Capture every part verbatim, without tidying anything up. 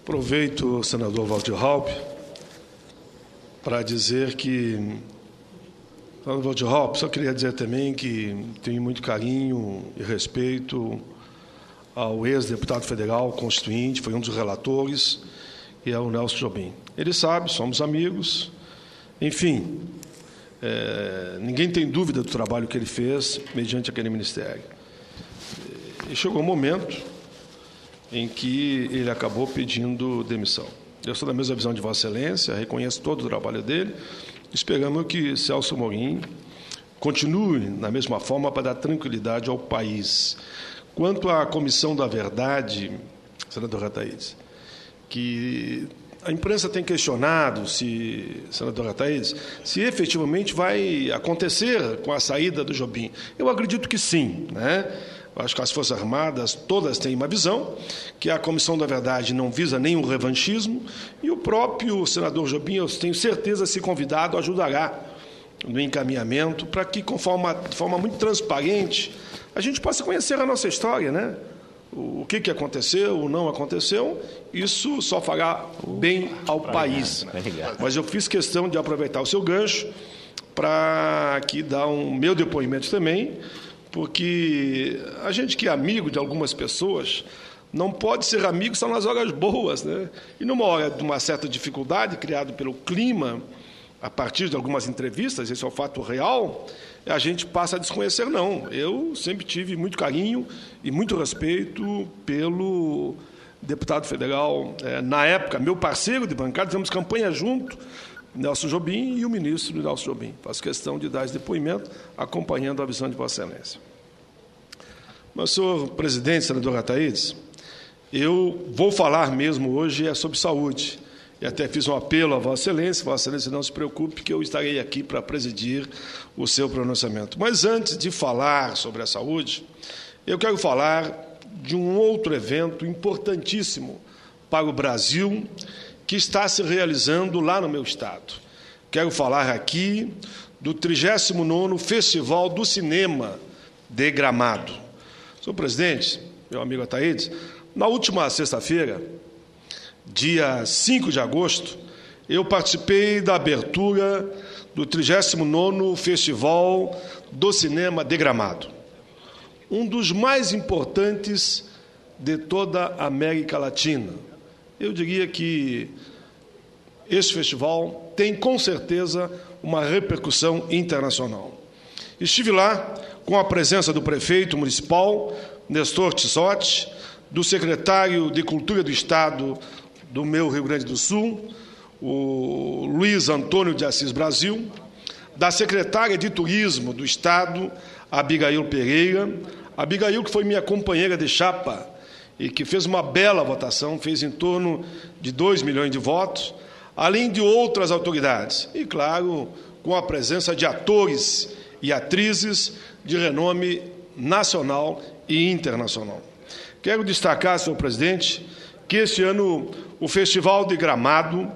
Aproveito, senador Walter Raupp, para dizer que, senador Walter Raupp, só queria dizer também que tenho muito carinho e respeito ao ex-deputado federal constituinte, foi um dos relatores, e ao Nelson Jobim. Ele sabe, somos amigos, enfim, é, ninguém tem dúvida do trabalho que ele fez mediante aquele ministério. E chegou um momento em que ele acabou pedindo demissão. Eu sou da mesma visão de Vossa Excelência, reconheço todo o trabalho dele, esperamos que Celso Amorim continue na mesma forma para dar tranquilidade ao país. Quanto à Comissão da Verdade, senador Ataídes, que a imprensa tem questionado, se, senador Ataídes, se efetivamente vai acontecer com a saída do Jobim. Eu acredito que sim, né? Acho que as Forças Armadas todas têm uma visão, que a Comissão da Verdade não visa nenhum revanchismo, e o próprio senador Jobim, eu tenho certeza, se convidado, ajudará no encaminhamento para que, com forma, de forma muito transparente, a gente possa conhecer a nossa história, né? O que, que aconteceu, o não aconteceu, isso só fará bem ao país. Mas eu fiz questão de aproveitar o seu gancho para aqui dar um meu depoimento também, porque a gente que é amigo de algumas pessoas não pode ser amigo só nas horas boas, né? E numa hora de uma certa dificuldade, criado pelo clima, a partir de algumas entrevistas, esse é o fato real, a gente passa a desconhecer, não. Eu sempre tive muito carinho e muito respeito pelo deputado federal, é, na época, meu parceiro de bancada, fizemos campanha junto, Nelson Jobim, e o ministro Nelson Jobim. Faço questão de dar esse depoimento, acompanhando a visão de Vossa Excelência. Mas, senhor presidente, senador Ataídes, eu vou falar mesmo hoje é sobre saúde. E até fiz um apelo a Vossa Excelência, Vossa Excelência não se preocupe, que eu estarei aqui para presidir o seu pronunciamento. Mas antes de falar sobre a saúde, eu quero falar de um outro evento importantíssimo para o Brasil, que está se realizando lá no meu estado. Quero falar aqui do trigésimo nono Festival do Cinema de Gramado. Senhor presidente, meu amigo Ataídes, na última sexta-feira, dia cinco de agosto, eu participei da abertura do trigésimo nono Festival do Cinema de Gramado, um dos mais importantes de toda a América Latina. Eu diria que esse festival tem, com certeza, uma repercussão internacional. Estive lá com a presença do prefeito municipal, Nestor Tisotti, do secretário de Cultura do Estado do meu Rio Grande do Sul, o Luiz Antônio de Assis Brasil, da secretária de Turismo do Estado, Abigail Pereira, Abigail que foi minha companheira de chapa e que fez uma bela votação, fez em torno de dois milhões de votos, além de outras autoridades, e, claro, com a presença de atores e atrizes de renome nacional e internacional. Quero destacar, senhor presidente, que este ano o Festival de Gramado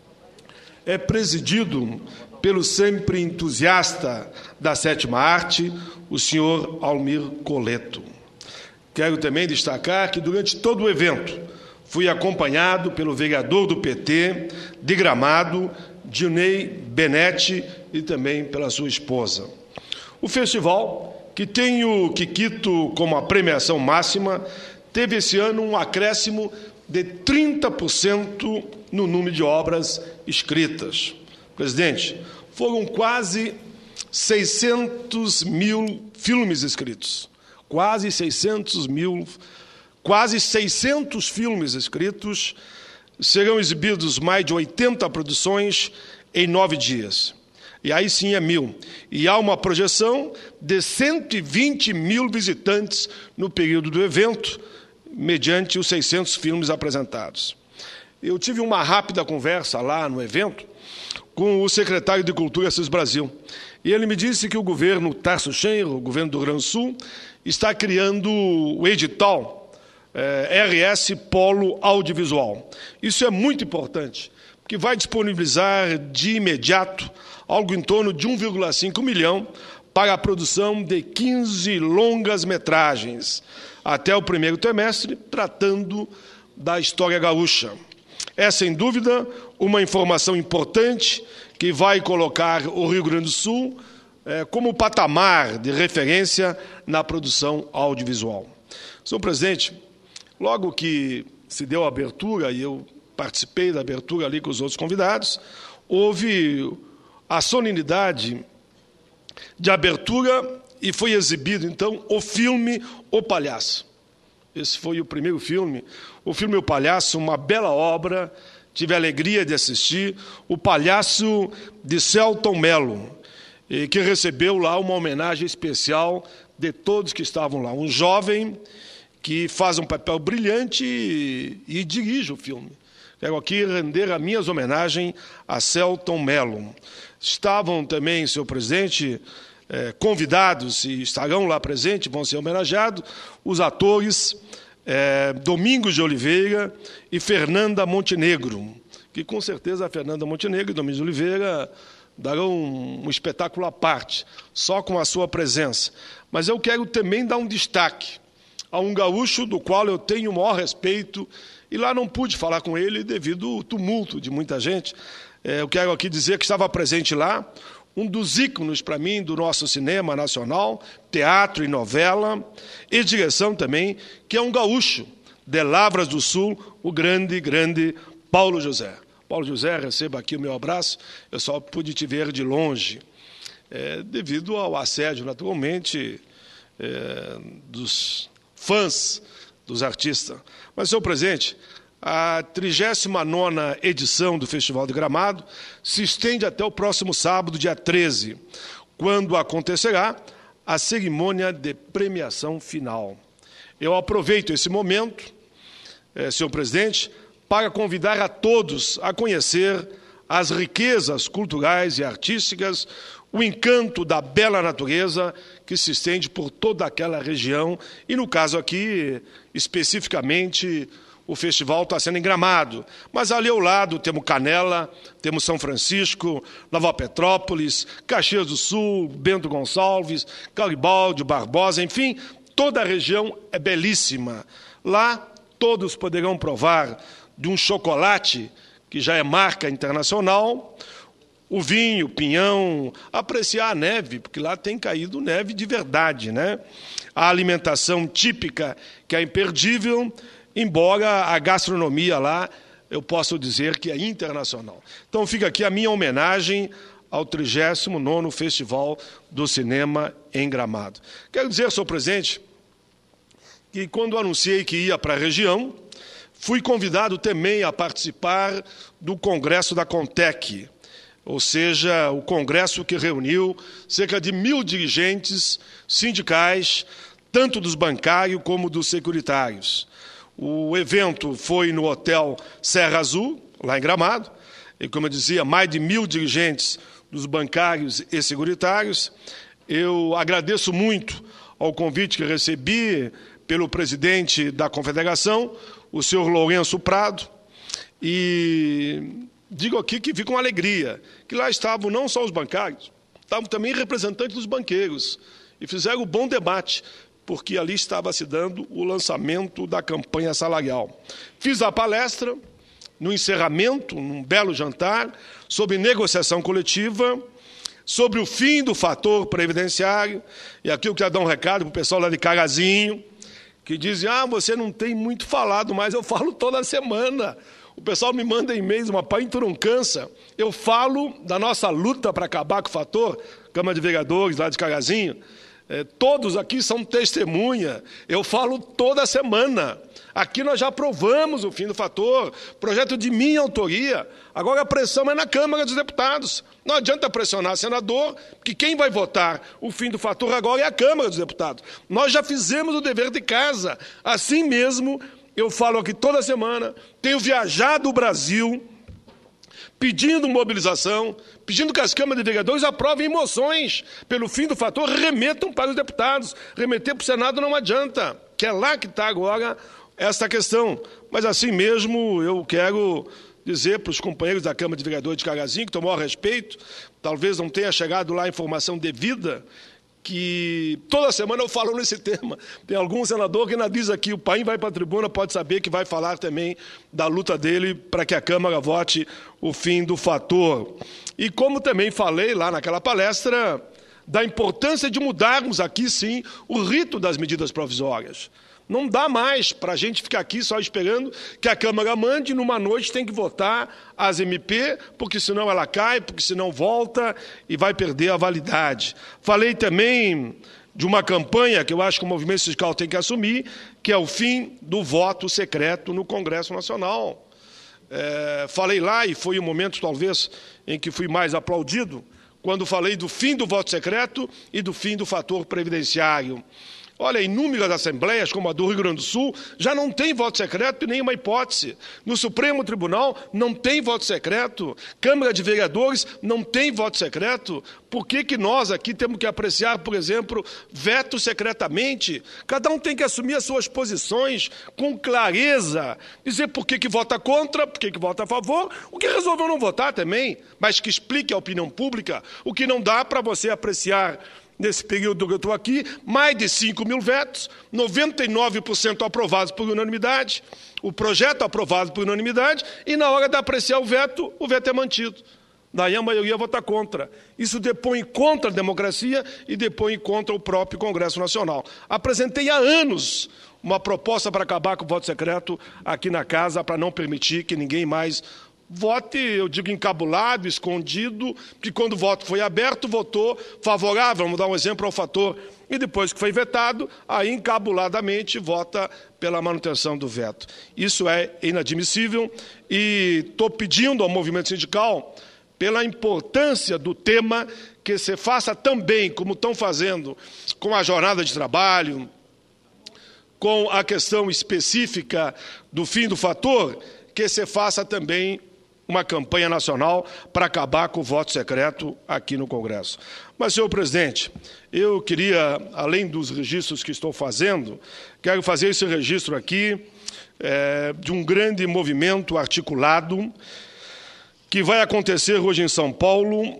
é presidido pelo sempre entusiasta da sétima arte, o senhor Almir Coleto. Quero também destacar que, durante todo o evento, fui acompanhado pelo vereador do P T de Gramado, Dionei Benetti, e também pela sua esposa. O festival, que tem o Quiquito como a premiação máxima, teve esse ano um acréscimo de trinta por cento no número de obras escritas. Presidente, foram quase seiscentos mil filmes escritos. Quase seiscentos mil, quase seiscentos filmes escritos, serão exibidos mais de oitenta produções em nove dias. E aí sim é mil. E há uma projeção de cento e vinte mil visitantes no período do evento, mediante os seiscentos filmes apresentados. Eu tive uma rápida conversa lá no evento com o secretário de Cultura, Assis Brasil, e ele me disse que o governo Tarso Genro, o governo do Rio Grande do Sul, está criando o edital eh, R S Polo Audiovisual. Isso é muito importante, porque vai disponibilizar de imediato algo em torno de um vírgula cinco milhão para a produção de quinze longas-metragens até o primeiro trimestre, tratando da história gaúcha. É, sem dúvida, uma informação importante que vai colocar o Rio Grande do Sul é, como patamar de referência na produção audiovisual. Senhor presidente, logo que se deu a abertura, e eu participei da abertura ali com os outros convidados, houve a solenidade de abertura e foi exibido, então, o filme O Palhaço. Esse foi o primeiro filme, o filme O Palhaço, uma bela obra, tive a alegria de assistir, O Palhaço de Selton Mello, que recebeu lá uma homenagem especial de todos que estavam lá. Um jovem que faz um papel brilhante e, e dirige o filme. Quero aqui render as minhas homenagens a Selton Mello. Estavam também, senhor presidente, eh, convidados e estarão lá presentes, vão ser homenageados, os atores eh, Domingos de Oliveira e Fernanda Montenegro, que com certeza a Fernanda Montenegro e Domingos de Oliveira darão um, um espetáculo à parte, só com a sua presença. Mas eu quero também dar um destaque a um gaúcho do qual eu tenho o maior respeito, e lá não pude falar com ele devido ao tumulto de muita gente. É, eu quero aqui dizer que estava presente lá um dos ícones, para mim, do nosso cinema nacional, teatro e novela, e direção também, que é um gaúcho de Lavras do Sul, o grande, grande Paulo José. Paulo José, receba aqui o meu abraço, eu só pude te ver de longe, é, devido ao assédio, naturalmente, é, dos fãs dos artistas. Mas, senhor presidente, a trigésima nona edição do Festival de Gramado se estende até o próximo sábado, dia treze, quando acontecerá a cerimônia de premiação final. Eu aproveito esse momento, eh, senhor presidente, para convidar a todos a conhecer as riquezas culturais e artísticas, o encanto da bela natureza que se estende por toda aquela região e, no caso aqui, especificamente, o festival está sendo em Gramado, mas ali ao lado temos Canela, temos São Francisco, Nova Petrópolis, Caxias do Sul, Bento Gonçalves, Garibaldi, Barbosa, enfim, toda a região é belíssima. Lá todos poderão provar de um chocolate que já é marca internacional, o vinho, o pinhão, apreciar a neve, porque lá tem caído neve de verdade, né? A alimentação típica, que é imperdível, embora a gastronomia lá, eu posso dizer que é internacional. Então fica aqui a minha homenagem ao trigésimo nono Festival do Cinema em Gramado. Quero dizer, senhor presidente, que quando anunciei que ia para a região, fui convidado também a participar do Congresso da Contec, ou seja, o congresso que reuniu cerca de mil dirigentes sindicais, tanto dos bancários como dos securitários. O evento foi no Hotel Serra Azul, lá em Gramado, e, como eu dizia, mais de mil dirigentes dos bancários e securitários. Eu agradeço muito ao convite que recebi pelo presidente da Confederação, o senhor Lourenço Prado, e digo aqui que vi com alegria que lá estavam não só os bancários, estavam também representantes dos banqueiros, e fizeram um bom debate, porque ali estava se dando o lançamento da campanha salarial. Fiz a palestra, no encerramento, num belo jantar, sobre negociação coletiva, sobre o fim do fator previdenciário, e aqui eu quero dar um recado para o pessoal lá de Carazinho, que dizem, ah, você não tem muito falado, mas eu falo toda semana. O pessoal me manda e-mails, uma pai tu não cansa. Eu falo da nossa luta para acabar com o fator, Câmara de Vereadores lá de Carazinho, é, todos aqui são testemunha, eu falo toda semana. Aqui nós já aprovamos o fim do fator, projeto de minha autoria, agora a pressão é na Câmara dos Deputados. Não adianta pressionar senador, porque quem vai votar o fim do fator agora é a Câmara dos Deputados. Nós já fizemos o dever de casa, assim mesmo, eu falo aqui toda semana, tenho viajado o Brasil, pedindo mobilização, pedindo que as câmaras de vereadores aprovem moções pelo fim do fator, remetam para os deputados. Remeter para o Senado não adianta, que é lá que está agora esta questão. Mas assim mesmo eu quero dizer para os companheiros da Câmara de Vereadores de Carazinho, que tomou a respeito, talvez não tenha chegado lá a informação devida, que toda semana eu falo nesse tema. Tem algum senador que ainda diz aqui, o Paim vai para a tribuna, pode saber que vai falar também da luta dele para que a Câmara vote o fim do fator. E como também falei lá naquela palestra, da importância de mudarmos aqui, sim, o rito das medidas provisórias. Não dá mais para a gente ficar aqui só esperando que a Câmara mande, numa noite tem que votar as M P, porque senão ela cai, porque senão volta e vai perder a validade. Falei também de uma campanha que eu acho que o movimento sindical tem que assumir, que é o fim do voto secreto no Congresso Nacional. É, falei lá, e foi o momento talvez em que fui mais aplaudido, quando falei do fim do voto secreto e do fim do fator previdenciário. Olha, inúmeras assembleias, como a do Rio Grande do Sul, já não tem voto secreto e nenhuma hipótese. No Supremo Tribunal não tem voto secreto. Câmara de Vereadores não tem voto secreto. Por que que nós aqui temos que apreciar, por exemplo, veto secretamente? Cada um tem que assumir as suas posições com clareza. Dizer por que que vota contra, por que que vota a favor, o que resolveu não votar também, mas que explique à opinião pública o que não dá para você apreciar. Nesse período que eu estou aqui, mais de cinco mil vetos, noventa e nove por cento aprovados por unanimidade, o projeto aprovado por unanimidade, e na hora de apreciar o veto, o veto é mantido. Daí a maioria vota contra. Isso depõe contra a democracia e depõe contra o próprio Congresso Nacional. Apresentei há anos uma proposta para acabar com o voto secreto aqui na casa, para não permitir que ninguém mais vote, eu digo, encabulado, escondido, que quando o voto foi aberto, votou favorável, vamos dar um exemplo ao fator, e depois que foi vetado, aí encabuladamente vota pela manutenção do veto. Isso é inadmissível e estou pedindo ao movimento sindical, pela importância do tema, que se faça também, como estão fazendo com a jornada de trabalho, com a questão específica do fim do fator, que se faça também uma campanha nacional para acabar com o voto secreto aqui no Congresso. Mas, senhor presidente, eu queria, além dos registros que estou fazendo, quero fazer esse registro aqui é, de um grande movimento articulado que vai acontecer hoje em São Paulo,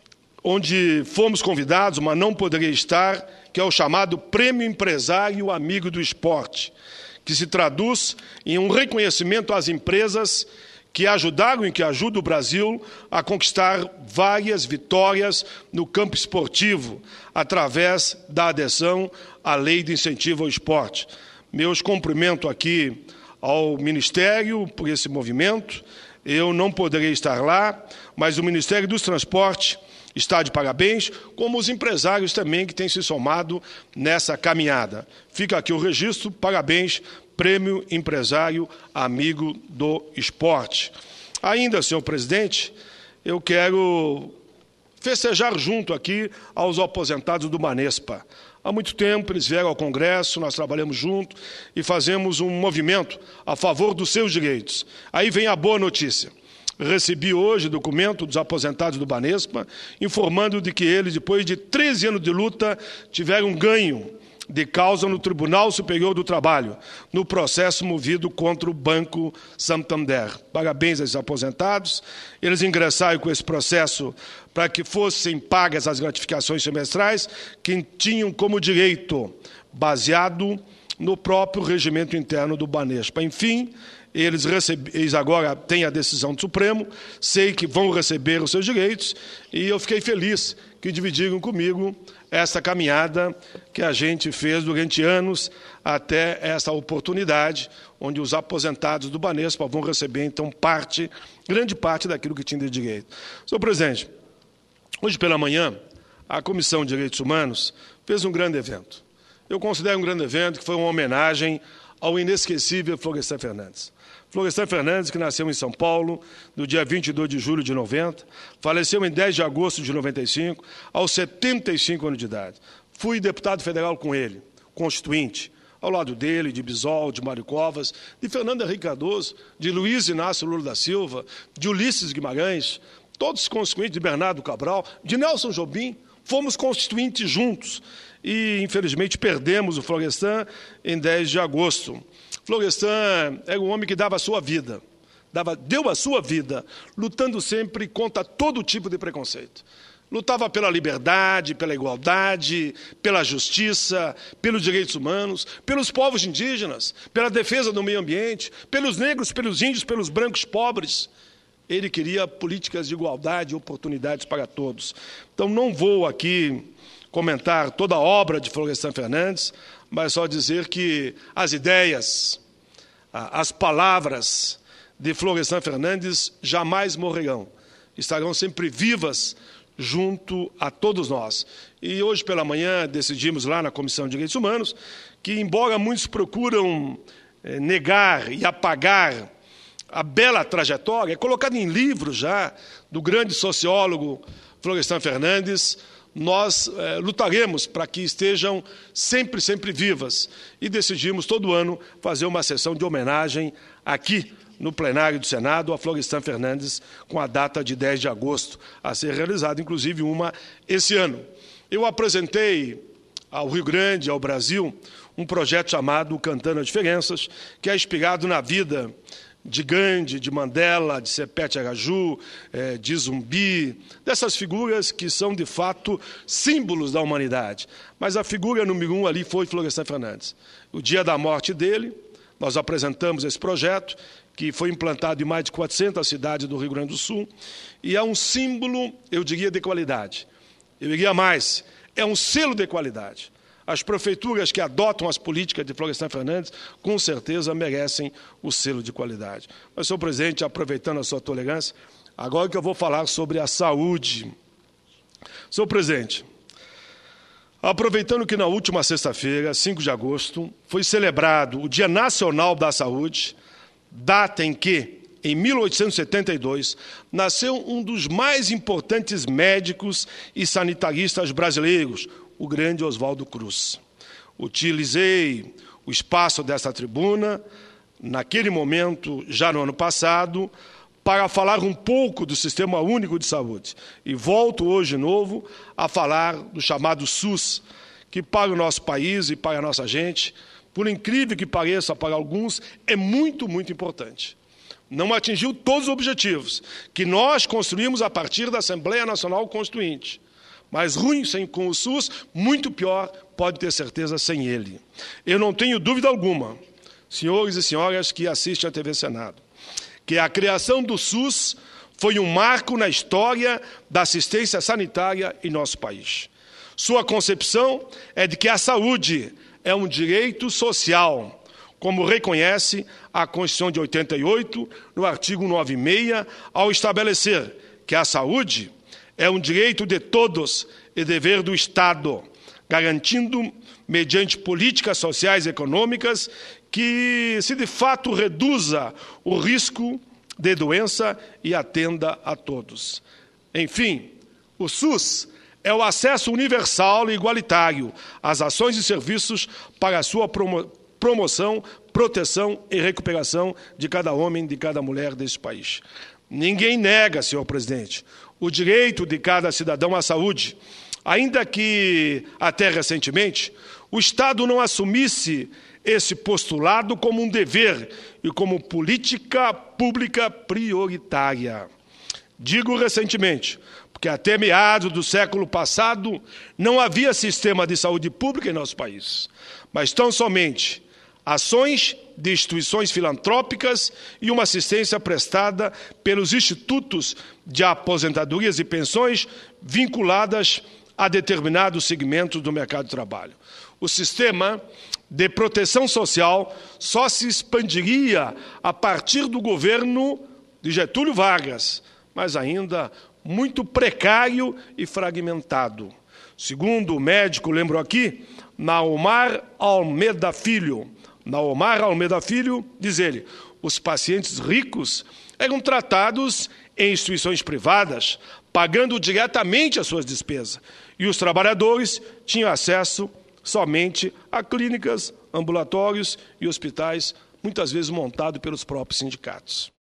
onde fomos convidados, mas não poderia estar, que é o chamado Prêmio Empresário Amigo do Esporte, que se traduz em um reconhecimento às empresas que ajudaram e que ajudam o Brasil a conquistar várias vitórias no campo esportivo, através da adesão à Lei de Incentivo ao Esporte. Meus cumprimentos aqui ao Ministério por esse movimento. Eu não poderei estar lá, mas o Ministério dos Transportes está de parabéns, como os empresários também que têm se somado nessa caminhada. Fica aqui o registro, parabéns, Prêmio Empresário Amigo do Esporte. Ainda, senhor presidente, eu quero festejar junto aqui aos aposentados do Banespa. Há muito tempo eles vieram ao Congresso, nós trabalhamos junto e fazemos um movimento a favor dos seus direitos. Aí vem a boa notícia. Recebi hoje documento dos aposentados do Banespa, informando de que eles, depois de treze anos de luta, tiveram um ganho de causa no Tribunal Superior do Trabalho, no processo movido contra o Banco Santander. Parabéns a esses aposentados. Eles ingressaram com esse processo para que fossem pagas as gratificações semestrais que tinham como direito, baseado no próprio regimento interno do Banespa. Enfim, eles, recebe, eles agora têm a decisão do Supremo, sei que vão receber os seus direitos, e eu fiquei feliz que dividiram comigo essa caminhada que a gente fez durante anos até essa oportunidade, onde os aposentados do Banespa vão receber, então, parte, grande parte daquilo que tinha de direito. Senhor presidente, hoje pela manhã, a Comissão de Direitos Humanos fez um grande evento. Eu considero um grande evento que foi uma homenagem ao inesquecível Florestan Fernandes. Florestan Fernandes, que nasceu em São Paulo, no dia vinte e dois de julho de noventa, faleceu em dez de agosto de noventa e cinco, aos setenta e cinco anos de idade. Fui deputado federal com ele, constituinte, ao lado dele, de Bisol, de Mário Covas, de Fernando Henrique Cardoso, de Luiz Inácio Lula da Silva, de Ulisses Guimarães, todos constituintes, de Bernardo Cabral, de Nelson Jobim, fomos constituintes juntos e, infelizmente, perdemos o Florestan em dez de agosto. Florestan era um homem que dava a sua vida, dava, deu a sua vida, lutando sempre contra todo tipo de preconceito. Lutava pela liberdade, pela igualdade, pela justiça, pelos direitos humanos, pelos povos indígenas, pela defesa do meio ambiente, pelos negros, pelos índios, pelos brancos pobres. Ele queria políticas de igualdade e oportunidades para todos. Então, não vou aqui comentar toda a obra de Florestan Fernandes, mas só dizer que as ideias, as palavras de Florestan Fernandes jamais morrerão. Estarão sempre vivas junto a todos nós. E hoje pela manhã decidimos lá na Comissão de Direitos Humanos que, embora muitos procuram eh, negar e apagar a bela trajetória, colocada em livros já, do grande sociólogo Florestan Fernandes, nós eh, lutaremos para que estejam sempre, sempre vivas. E decidimos todo ano fazer uma sessão de homenagem aqui no plenário do Senado, a Florestan Fernandes, com a data de dez de agosto, a ser realizada, inclusive, uma esse ano. Eu apresentei ao Rio Grande, ao Brasil, um projeto chamado Cantando as Diferenças, que é inspirado na vida de Gandhi, de Mandela, de Sepete Araju, de Zumbi, dessas figuras que são, de fato, símbolos da humanidade. Mas a figura número um ali foi Florestan Fernandes. O dia da morte dele, nós apresentamos esse projeto, que foi implantado em mais de quatrocentas cidades do Rio Grande do Sul, e é um símbolo, eu diria, de qualidade. Eu diria mais, é um selo de qualidade. As prefeituras que adotam as políticas de Florestan Fernandes, com certeza, merecem o selo de qualidade. Mas, senhor presidente, aproveitando a sua tolerância, agora que eu vou falar sobre a saúde. Senhor presidente, aproveitando que na última sexta-feira, cinco de agosto, foi celebrado o Dia Nacional da Saúde, data em que, em mil oitocentos e setenta e dois, nasceu um dos mais importantes médicos e sanitaristas brasileiros, o grande Oswaldo Cruz. Utilizei o espaço dessa tribuna, naquele momento, já no ano passado, para falar um pouco do Sistema Único de Saúde. E volto hoje de novo a falar do chamado SUS, que para o nosso país e para a nossa gente, por incrível que pareça para alguns, é muito, muito importante. Não atingiu todos os objetivos que nós construímos a partir da Assembleia Nacional Constituinte. Mas ruim sem, com o SUS, muito pior, pode ter certeza, sem ele. Eu não tenho dúvida alguma, senhores e senhoras que assistem à T V Senado, que a criação do SUS foi um marco na história da assistência sanitária em nosso país. Sua concepção é de que a saúde é um direito social, como reconhece a Constituição de oitenta e oito, no artigo noventa e seis, ao estabelecer que a saúde é um direito de todos e dever do Estado, garantindo, mediante políticas sociais e econômicas, que se de fato reduza o risco de doença e atenda a todos. Enfim, o SUS é o acesso universal e igualitário às ações e serviços para a sua promo promoção, proteção e recuperação de cada homem e de cada mulher desse país. Ninguém nega, senhor presidente, o direito de cada cidadão à saúde, ainda que, até recentemente, o Estado não assumisse esse postulado como um dever e como política pública prioritária. Digo recentemente, porque até meados do século passado não havia sistema de saúde pública em nosso país, mas tão somente ações de instituições filantrópicas e uma assistência prestada pelos institutos de aposentadorias e pensões vinculadas a determinados segmentos do mercado de trabalho. O sistema de proteção social só se expandiria a partir do governo de Getúlio Vargas, mas ainda muito precário e fragmentado. Segundo o médico, lembro aqui, Naomar Almeida Filho, Naomar Almeida Filho, diz ele, os pacientes ricos eram tratados em instituições privadas, pagando diretamente as suas despesas, e os trabalhadores tinham acesso somente a clínicas, ambulatórios e hospitais, muitas vezes montados pelos próprios sindicatos.